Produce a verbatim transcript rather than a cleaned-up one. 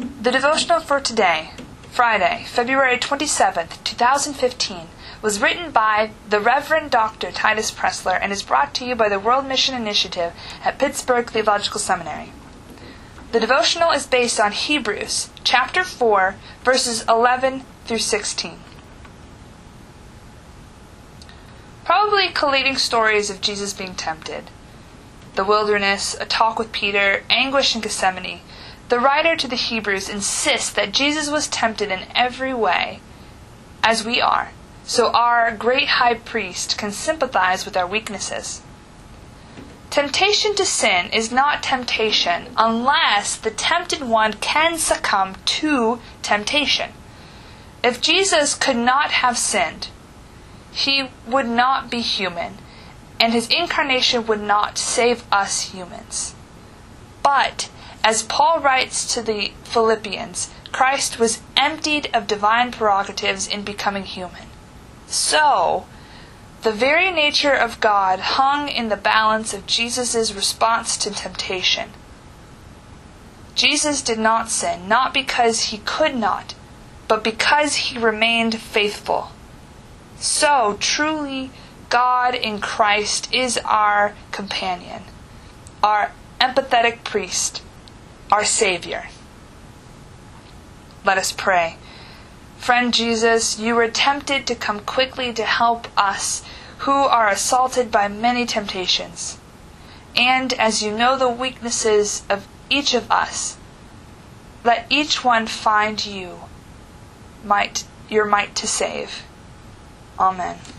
The devotional for today, Friday, February twenty-seventh, twenty fifteen, was written by the Reverend Doctor Titus Pressler and is brought to you by the World Mission Initiative at Pittsburgh Theological Seminary. The devotional is based on Hebrews chapter four, verses eleven through sixteen. Probably collating stories of Jesus being tempted, the wilderness, a talk with Peter, anguish in Gethsemane, the writer to the Hebrews insists that Jesus was tempted in every way, as we are, so our great high priest can sympathize with our weaknesses. Temptation to sin is not temptation unless the tempted one can succumb to temptation. If Jesus could not have sinned, he would not be human, and his incarnation would not save us humans. But, as Paul writes to the Philippians, Christ was emptied of divine prerogatives in becoming human. So, the very nature of God hung in the balance of Jesus' response to temptation. Jesus did not sin, not because he could not, but because he remained faithful. So, truly, God in Christ is our companion, our empathetic priest, our Savior. Let us pray. Friend Jesus, you were tempted to come quickly to help us who are assaulted by many temptations. And as you know the weaknesses of each of us, let each one find you, might, your might to save. Amen.